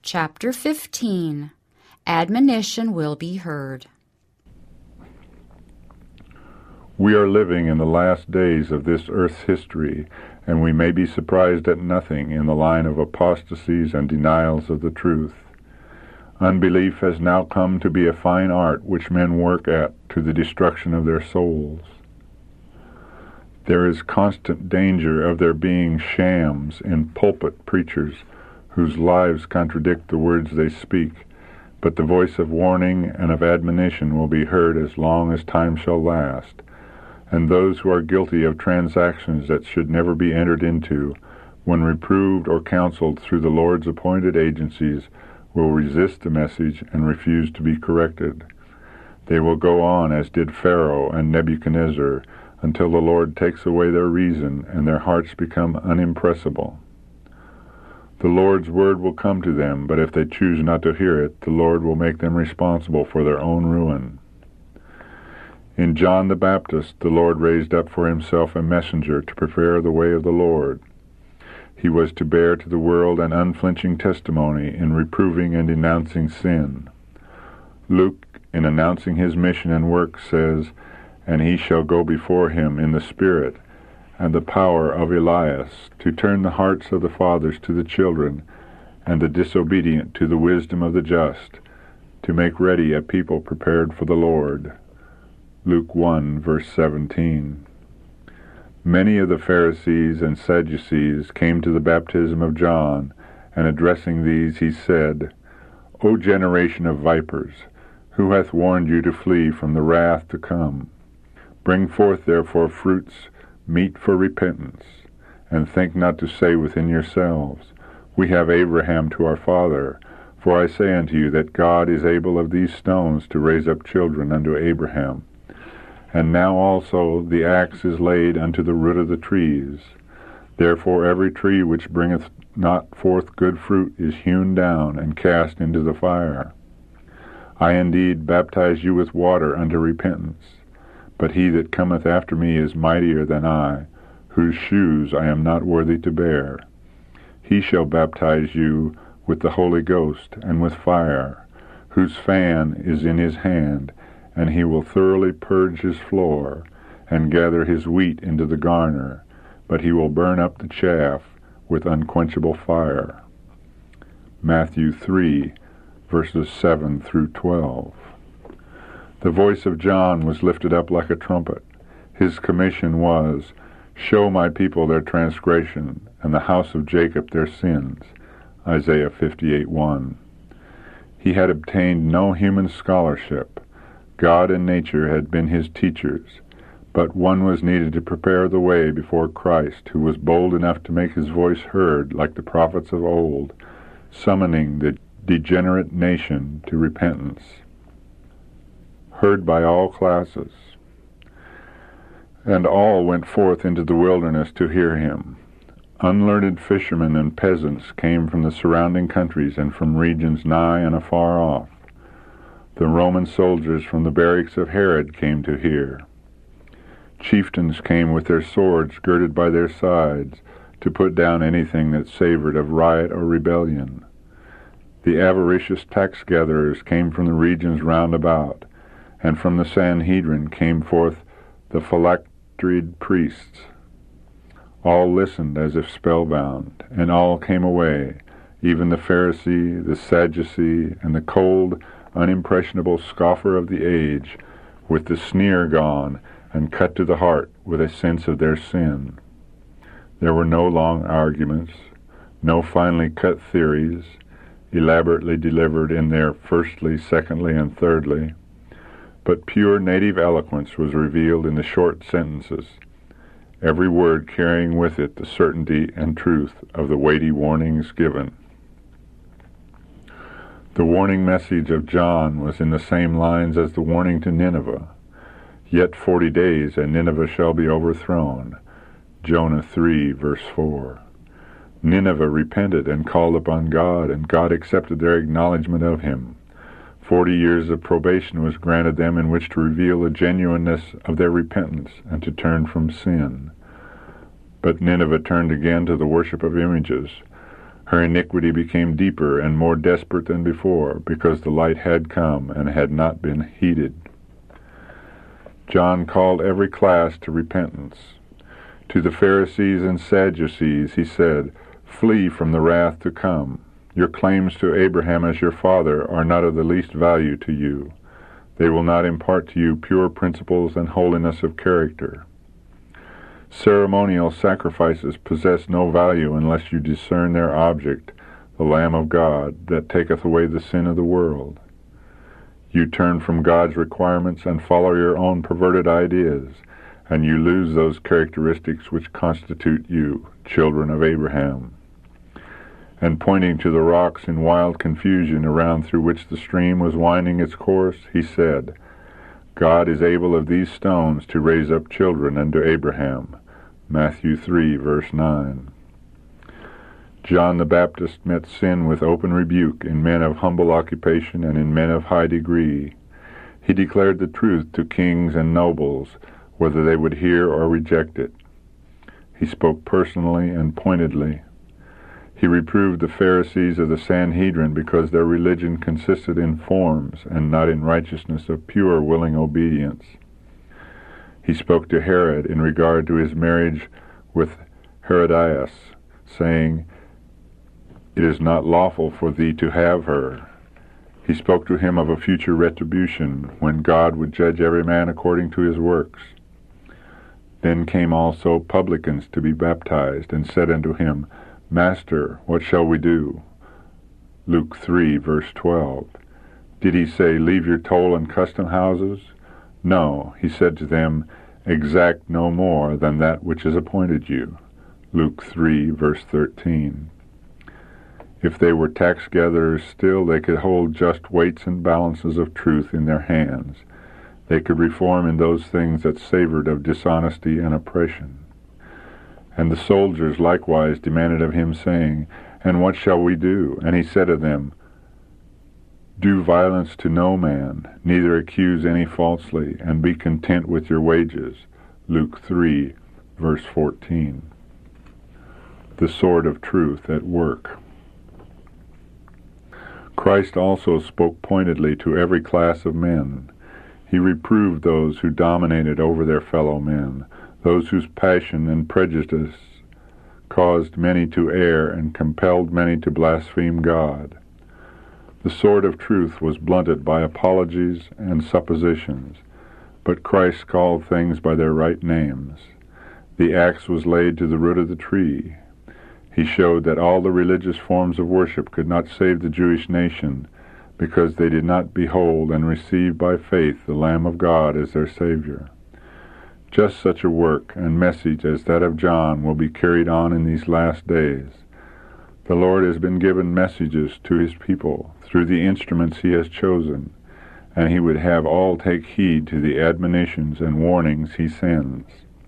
Chapter 15. Admonition will be heard. We are living in the last days of this earth's history, and we may be surprised at nothing in the line of apostasies and denials of the truth. Unbelief has now come to be a fine art which men work at to the destruction of their souls. There is constant danger of there being shams in pulpit preachers whose lives contradict the words they speak, but the voice of warning and of admonition will be heard as long as time shall last, and those who are guilty of transactions that should never be entered into, when reproved or counseled through the Lord's appointed agencies, will resist the message and refuse to be corrected. They will go on as did Pharaoh and Nebuchadnezzar, until the Lord takes away their reason and their hearts become unimpressible. The Lord's word will come to them, but if they choose not to hear it, the Lord will make them responsible for their own ruin. In John the Baptist, the Lord raised up for himself a messenger to prepare the way of the Lord. He was to bear to the world an unflinching testimony in reproving and denouncing sin. Luke, in announcing his mission and work, says, "And he shall go before him in the Spirit and the power of Elias, to turn the hearts of the fathers to the children, and the disobedient to the wisdom of the just, to make ready a people prepared for the Lord." Luke 1, verse 17. Many of the Pharisees and Sadducees came to the baptism of John, and addressing these he said, "O generation of vipers, who hath warned you to flee from the wrath to come? Bring forth therefore fruits meet for repentance, and think not to say within yourselves, We have Abraham to our father. For I say unto you that God is able of these stones to raise up children unto Abraham. And now also the axe is laid unto the root of the trees. Therefore every tree which bringeth not forth good fruit is hewn down and cast into the fire. I indeed baptize you with water unto repentance, but he that cometh after me is mightier than I, whose shoes I am not worthy to bear. He shall baptize you with the Holy Ghost and with fire, whose fan is in his hand, and he will thoroughly purge his floor, and gather his wheat into the garner, but he will burn up the chaff with unquenchable fire." Matthew 3, verses 7 through 12. The voice of John was lifted up like a trumpet. His commission was, "Show my people their transgression, and the house of Jacob their sins." Isaiah 58:1. He had obtained no human scholarship. God and nature had been his teachers, but one was needed to prepare the way before Christ, who was bold enough to make his voice heard like the prophets of old, summoning the degenerate nation to repentance. Heard by all classes. And all went forth into the wilderness to hear him. Unlearned fishermen and peasants came from the surrounding countries and from regions nigh and afar off. The Roman soldiers from the barracks of Herod came to hear. Chieftains came with their swords girded by their sides to put down anything that savored of riot or rebellion. The avaricious tax-gatherers came from the regions round about, and from the Sanhedrin came forth the phylactered priests. All listened as if spellbound, and all came away, even the Pharisee, the Sadducee, and the cold, unimpressionable scoffer of the age, with the sneer gone and cut to the heart with a sense of their sin. There were no long arguments, no finely cut theories, elaborately delivered in their firstly, secondly, and thirdly, but pure native eloquence was revealed in the short sentences, every word carrying with it the certainty and truth of the weighty warnings given. The warning message of John was in the same lines as the warning to Nineveh. "Yet 40 days, and Nineveh shall be overthrown." Jonah 3, verse 4. Nineveh repented and called upon God, and God accepted their acknowledgement of him. 40 years of probation was granted them in which to reveal the genuineness of their repentance and to turn from sin. But Nineveh turned again to the worship of images, Her iniquity became deeper and more desperate than before, because the light had come and had not been heeded. John called every class to repentance. To the Pharisees and Sadducees he said, "Flee from the wrath to come. Your claims to Abraham as your father are not of the least value to you. They will not impart to you pure principles and holiness of character. Ceremonial sacrifices possess no value unless you discern their object, the Lamb of God, that taketh away the sin of the world. You turn from God's requirements and follow your own perverted ideas, and you lose those characteristics which constitute you, children of Abraham." And pointing to the rocks in wild confusion around through which the stream was winding its course, he said, "God is able of these stones to raise up children unto Abraham." Matthew 3, verse 9. John the Baptist met sin with open rebuke in men of humble occupation and in men of high degree. He declared the truth to kings and nobles, whether they would hear or reject it. He spoke personally and pointedly. He reproved the Pharisees of the Sanhedrin because their religion consisted in forms and not in righteousness of pure, willing obedience. He spoke to Herod in regard to his marriage with Herodias, saying, "It is not lawful for thee to have her." He spoke to him of a future retribution, when God would judge every man according to his works. Then came also publicans to be baptized, and said unto him, "Master, what shall we do?" Luke 3, verse 12. Did he say, "Leave your toll and custom houses"? No, he said to them, "Exact no more than that which is appointed you." Luke 3, verse 13. If they were tax gatherers still, they could hold just weights and balances of truth in their hands. They could reform in those things that savored of dishonesty and oppression. And the soldiers likewise demanded of him, saying, "And what shall we do?" And he said to them, "Do violence to no man, neither accuse any falsely, and be content with your wages." Luke 3, verse 14. The sword of truth at work. Christ also spoke pointedly to every class of men. He reproved those who dominated over their fellow men, those whose passion and prejudice caused many to err and compelled many to blaspheme God. The sword of truth was blunted by apologies and suppositions, but Christ called things by their right names. The axe was laid to the root of the tree. He showed that all the religious forms of worship could not save the Jewish nation, because they did not behold and receive by faith the Lamb of God as their Savior. Just such a work and message as that of John will be carried on in these last days. The Lord has been given messages to his people through the instruments he has chosen, and he would have all take heed to the admonitions and warnings he sends.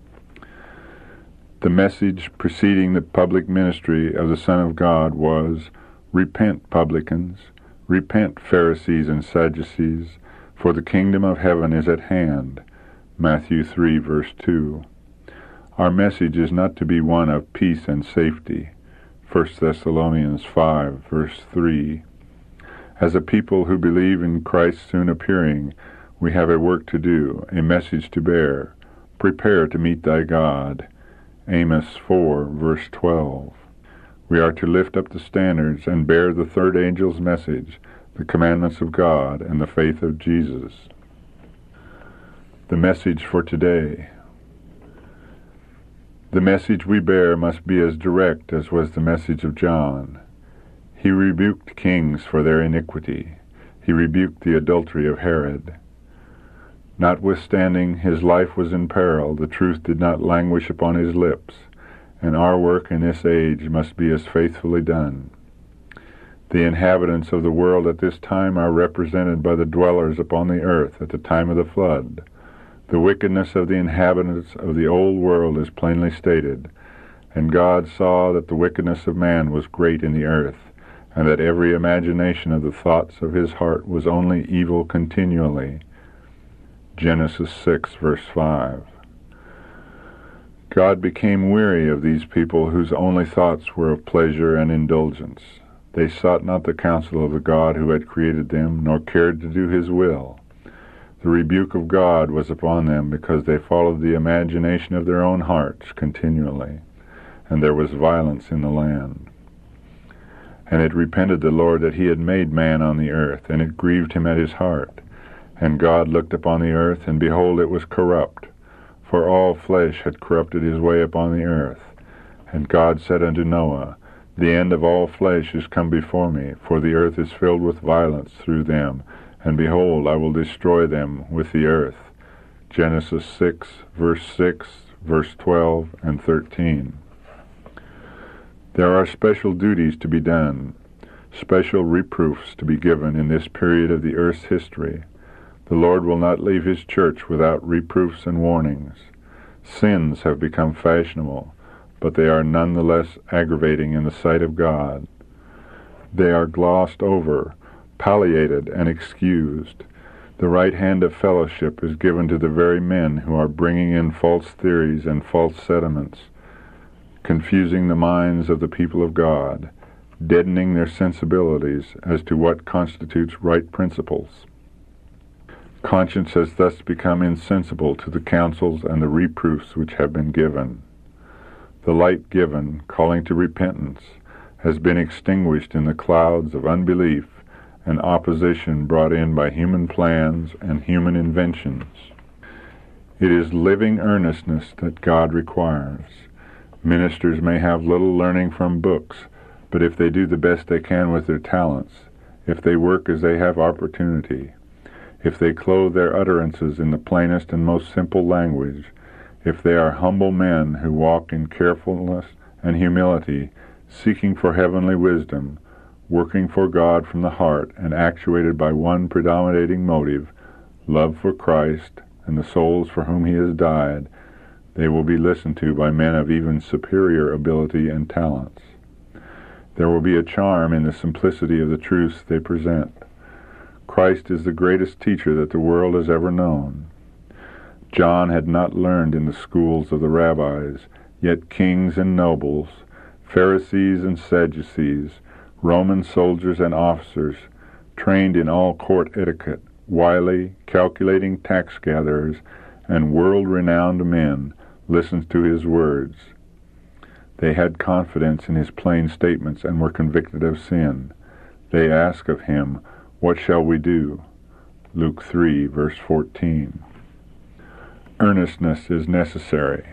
The message preceding the public ministry of the Son of God was, "Repent, publicans, repent, Pharisees and Sadducees, for the kingdom of heaven is at hand." Matthew 3, verse 2. Our message is not to be one of peace and safety. 1 Thessalonians 5, verse 3. As a people who believe in Christ's soon appearing, we have a work to do, a message to bear. Prepare to meet thy God. Amos 4, verse 12. We are to lift up the standards and bear the third angel's message, the commandments of God and the faith of Jesus. The message for today. The message we bear must be as direct as was the message of John. He rebuked kings for their iniquity. He rebuked the adultery of Herod. Notwithstanding his life was in peril, the truth did not languish upon his lips, and our work in this age must be as faithfully done. The inhabitants of the world at this time are represented by the dwellers upon the earth at the time of the flood. The wickedness of the inhabitants of the old world is plainly stated, and God saw that the wickedness of man was great in the earth, and that every imagination of the thoughts of his heart was only evil continually. Genesis 6, verse 5. God became weary of these people whose only thoughts were of pleasure and indulgence. They sought not the counsel of the God who had created them, nor cared to do his will. The rebuke of God was upon them because they followed the imagination of their own hearts continually, and there was violence in the land. And it repented the Lord that he had made man on the earth, and it grieved him at his heart. And God looked upon the earth, and behold, it was corrupt, for all flesh had corrupted his way upon the earth. And God said unto Noah, The end of all flesh is come before me, for the earth is filled with violence through them, and behold, I will destroy them with the earth. Genesis 6, verse 6, verse 12, and 13. There are special duties to be done, special reproofs to be given in this period of the earth's history. The Lord will not leave his church without reproofs and warnings. Sins have become fashionable, but they are none the less aggravating in the sight of God. They are glossed over, palliated, and excused. The right hand of fellowship is given to the very men who are bringing in false theories and false sentiments, confusing the minds of the people of God, deadening their sensibilities as to what constitutes right principles. Conscience has thus become insensible to the counsels and the reproofs which have been given. The light given, calling to repentance, has been extinguished in the clouds of unbelief and opposition brought in by human plans and human inventions. It is living earnestness that God requires. Ministers may have little learning from books, but if they do the best they can with their talents, if they work as they have opportunity, if they clothe their utterances in the plainest and most simple language, if they are humble men who walk in carefulness and humility, seeking for heavenly wisdom, working for God from the heart and actuated by one predominating motive, love for Christ and the souls for whom he has died, they will be listened to by men of even superior ability and talents. There will be a charm in the simplicity of the truths they present. Christ is the greatest teacher that the world has ever known. John had not learned in the schools of the rabbis, yet kings and nobles, Pharisees and Sadducees, Roman soldiers and officers, trained in all court etiquette, wily, calculating tax gatherers, and world-renowned men, listened to his words. They had confidence in his plain statements and were convicted of sin. They asked of him, What shall we do? Luke 3, verse 14. Earnestness is necessary.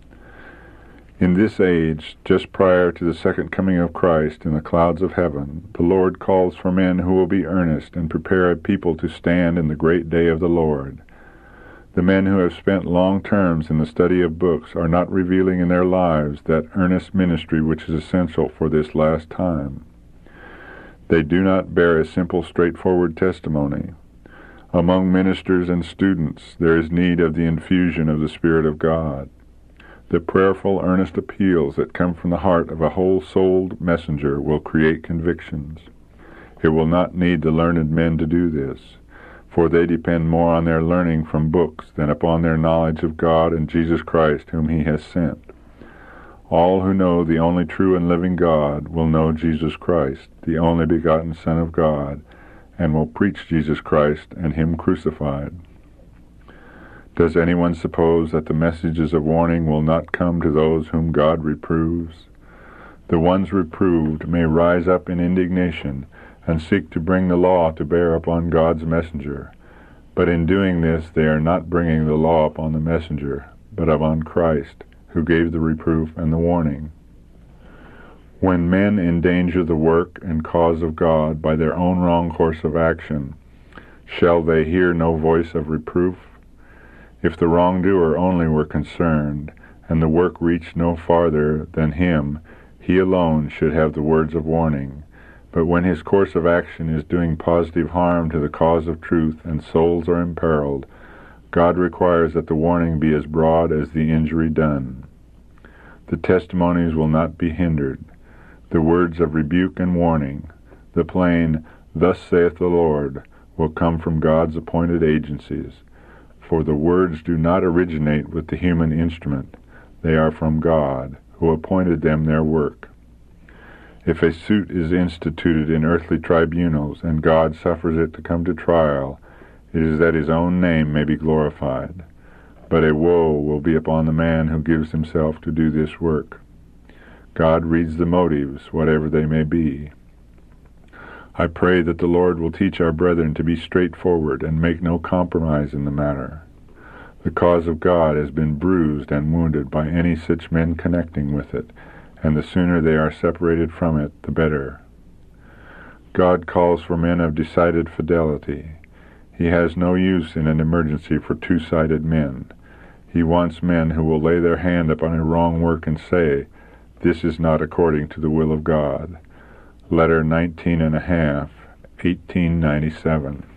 In this age, just prior to the second coming of Christ in the clouds of heaven, the Lord calls for men who will be earnest and prepare a people to stand in the great day of the Lord. The men who have spent long terms in the study of books are not revealing in their lives that earnest ministry which is essential for this last time. They do not bear a simple, straightforward testimony. Among ministers and students there is need of the infusion of the Spirit of God. The prayerful, earnest appeals that come from the heart of a whole-souled messenger will create convictions. It will not need the learned men to do this, for they depend more on their learning from books than upon their knowledge of God and Jesus Christ whom he has sent. All who know the only true and living God will know Jesus Christ, the only begotten Son of God, and will preach Jesus Christ and him crucified. Does anyone suppose that the messages of warning will not come to those whom God reproves? The ones reproved may rise up in indignation and seek to bring the law to bear upon God's messenger. But in doing this they are not bringing the law upon the messenger, but upon Christ, who gave the reproof and the warning. When men endanger the work and cause of God by their own wrong course of action, shall they hear no voice of reproof? If the wrongdoer only were concerned, and the work reached no farther than him, he alone should have the words of warning. But when his course of action is doing positive harm to the cause of truth and souls are imperiled, God requires that the warning be as broad as the injury done. The testimonies will not be hindered. The words of rebuke and warning, the plain, "Thus saith the Lord," will come from God's appointed agencies. For the words do not originate with the human instrument. They are from God, who appointed them their work. If a suit is instituted in earthly tribunals, and God suffers it to come to trial, it is that his own name may be glorified. But a woe will be upon the man who gives himself to do this work. God reads the motives, whatever they may be. I pray that the Lord will teach our brethren to be straightforward and make no compromise in the matter. The cause of God has been bruised and wounded by any such men connecting with it, and the sooner they are separated from it, the better. God calls for men of decided fidelity. He has no use in an emergency for two-sided men. He wants men who will lay their hand upon a wrong work and say, "This is not according to the will of God." Letter 19 1/2, 1897.